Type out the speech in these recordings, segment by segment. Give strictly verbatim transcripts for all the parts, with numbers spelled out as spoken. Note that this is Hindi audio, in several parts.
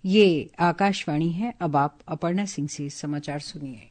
ये आकाशवाणी है। अब आप अपर्णा सिंह से समाचार सुनिए।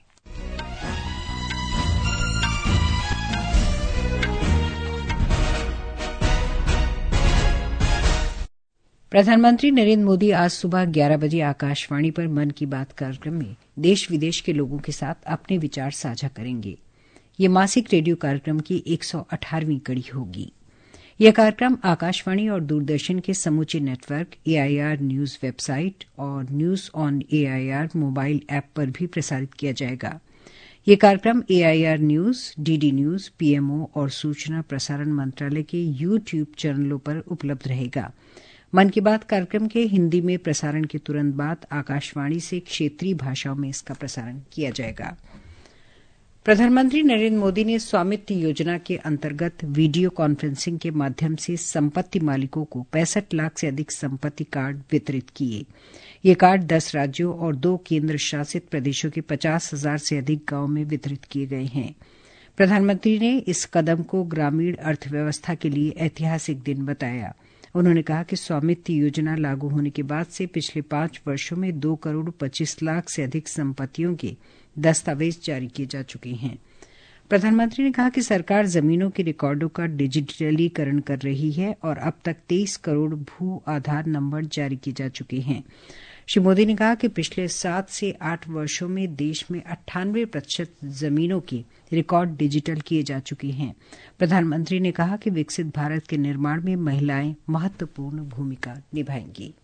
प्रधानमंत्री नरेंद्र मोदी आज सुबह ग्यारह बजे आकाशवाणी पर मन की बात कार्यक्रम में देश विदेश के लोगों के साथ अपने विचार साझा करेंगे। ये मासिक रेडियो कार्यक्रम की एक सौ अठारहवीं कड़ी होगी। यह कार्यक्रम आकाशवाणी और दूरदर्शन के समूचे नेटवर्क, एआईआर न्यूज वेबसाइट और news on AIR mobile app पर भी प्रसारित किया जाएगा। यह कार्यक्रम AIR news, DD news, PMO और सूचना प्रसारण मंत्रालय के यूट्यूब चैनलों पर उपलब्ध रहेगा। मन की बात कार्यक्रम के हिंदी में प्रसारण के तुरंत बाद आकाशवाणी से क्षेत्रीय भाषाओं में इसका प्रसारण किया जाएगा। प्रधानमंत्री नरेंद्र मोदी ने स्वामित्व योजना के अंतर्गत वीडियो कॉन्फ्रेंसिंग के माध्यम से संपत्ति मालिकों को पैंसठ लाख से अधिक संपत्ति कार्ड वितरित किए। ये कार्ड दस राज्यों और दो केंद्र शासित प्रदेशों के पचास हजार से अधिक गांवों में वितरित किए गए हैं। प्रधानमंत्री ने इस कदम को ग्रामीण अर्थव्यवस्था के लिए ऐतिहासिक दिन बताया। उन्होंने कहा कि स्वामित्व योजना लागू होने के बाद से पिछले पांच वर्षों में दो करोड़ पच्चीस लाख से अधिक संपत्तियों के दस्तावेज जारी किए जा चुके हैं। प्रधानमंत्री ने कहा कि सरकार जमीनों के रिकॉर्डों का डिजिटलीकरण कर रही है और अब तक तेईस करोड़ भू आधार नंबर जारी किए जा चुके हैं। श्री मोदी ने कहा कि पिछले सात से आठ वर्षों में देश में अट्ठानवे प्रतिशत जमीनों के रिकॉर्ड डिजिटल किए जा चुके हैं। प्रधानमंत्री ने कहा कि विकसित भारत के निर्माण में महिलाएं महत्वपूर्ण भूमिका निभाएंगी।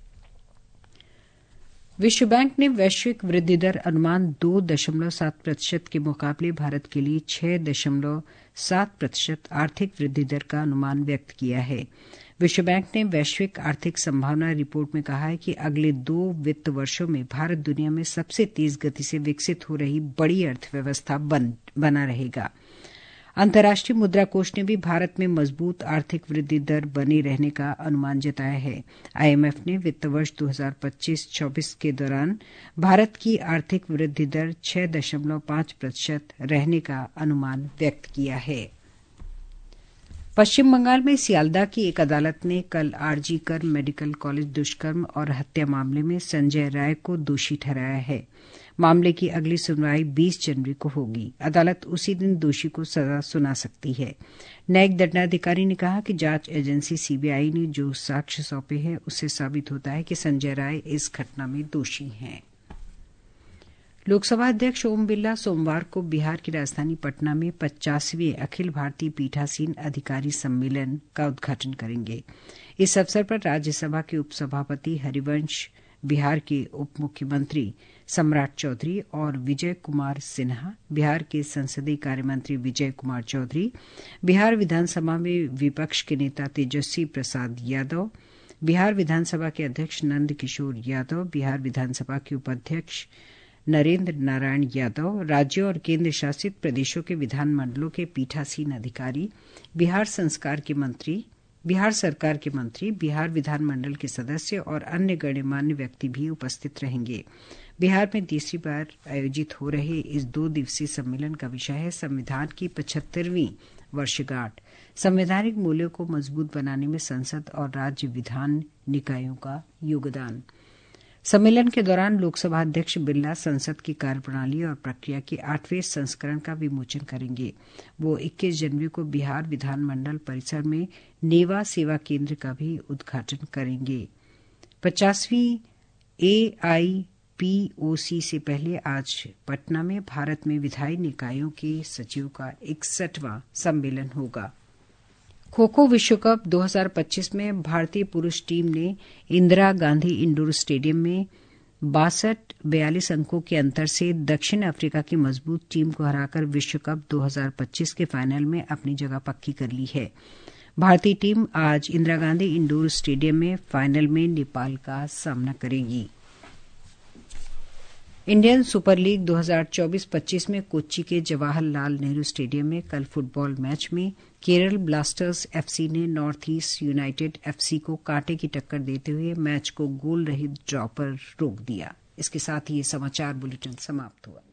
विश्व बैंक ने वैश्विक वृद्धि दर अनुमान दो दशमलव सात प्रतिशत के मुकाबले भारत के लिए छह दशमलव सात प्रतिशत आर्थिक वृद्धि दर का अनुमान व्यक्त किया है। विश्व बैंक ने वैश्विक आर्थिक संभावना रिपोर्ट में कहा है कि अगले दो वित्त वर्षों में भारत दुनिया में सबसे तेज गति से विकसित हो रही बड़ी अर्थव्यवस्था बन, बना रहेगा। अंतर्राष्ट्रीय मुद्रा कोष ने भी भारत में मजबूत आर्थिक वृद्धि दर बने रहने का अनुमान जताया है। आईएमएफ ने वित्त वर्ष दो हज़ार पच्चीस चौबीस के दौरान भारत की आर्थिक वृद्धि दर छह दशमलव पांच प्रतिशत रहने का अनुमान व्यक्त किया है। पश्चिम बंगाल में सियालदह की एक अदालत ने कल आरजी कर मेडिकल कॉलेज दुष्कर्म और हत्या मामले में संजय राय को दोषी ठहराया है। मामले की अगली सुनवाई बीस जनवरी को होगी। अदालत उसी दिन दोषी को सजा सुना सकती है। न्यायिक दंडाधिकारी ने कहा कि जांच एजेंसी सीबीआई ने जो साक्ष्य सौंपे हैं उससे साबित होता है कि संजय राय इस घटना में दोषी हैं। लोकसभा अध्यक्ष ओम बिरला सोमवार को बिहार की राजधानी पटना में पचासवें अखिल भारतीय पीठासीन अधिकारी सम्मेलन का उद्घाटन करेंगे। इस अवसर पर राज्यसभा के उपसभापति हरिवंश, बिहार के उप मुख्यमंत्री सम्राट चौधरी और विजय कुमार सिन्हा, बिहार के संसदीय कार्यमंत्री विजय कुमार चौधरी, बिहार विधानसभा में विपक्ष के नेता तेजस्वी प्रसाद यादव, बिहार विधानसभा के अध्यक्ष नंद किशोर यादव, बिहार विधानसभा के उपाध्यक्ष नरेंद्र नारायण यादव, राज्यों और केंद्र शासित प्रदेशों के विधानमंडलों के पीठासीन अधिकारी, बिहार संस्कार के मंत्री, बिहार सरकार के मंत्री, बिहार विधानमंडल के सदस्य और अन्य गणमान्य व्यक्ति भी उपस्थित रहेंगे। बिहार में तीसरी बार आयोजित हो रहे इस दो दिवसीय सम्मेलन का विषय है संविधान की पचहत्तरवीं वर्षगांठ, संवैधानिक मूल्यों को मजबूत बनाने में संसद और राज्य विधान निकायों का योगदान। सम्मेलन के दौरान लोकसभा अध्यक्ष बिरला संसद की कार्यप्रणाली और प्रक्रिया के आठवें संस्करण का विमोचन करेंगे। वो इक्कीस जनवरी को बिहार विधानमंडल परिसर में नेवा सेवा केंद्र का भी उद्घाटन करेंगे। पचासवीं एआईपीओसी से पहले आज पटना में भारत में विधायी निकायों के सचिवों का इकसठवां सम्मेलन होगा। खो खो विश्व कप दो हज़ार पच्चीस में भारतीय पुरुष टीम ने इंदिरा गांधी इंडोर स्टेडियम में बासठ बयालीस अंकों के अंतर से दक्षिण अफ्रीका की मजबूत टीम को हराकर विश्व कप दो हज़ार पच्चीस के फाइनल में अपनी जगह पक्की कर ली है। भारतीय टीम आज इंदिरा गांधी इंडोर स्टेडियम में फाइनल में नेपाल का सामना करेगी। इंडियन सुपर लीग दो हज़ार चौबीस पच्चीस में कोच्चि के जवाहरलाल नेहरू स्टेडियम में कल फुटबॉल मैच में केरल ब्लास्टर्स एफसी ने नॉर्थ ईस्ट यूनाइटेड एफसी को कांटे की टक्कर देते हुए मैच को गोल रहित ड्रॉ पर रोक दिया। इसके साथ ही ये समाचार बुलेटिन समाप्त हुआ।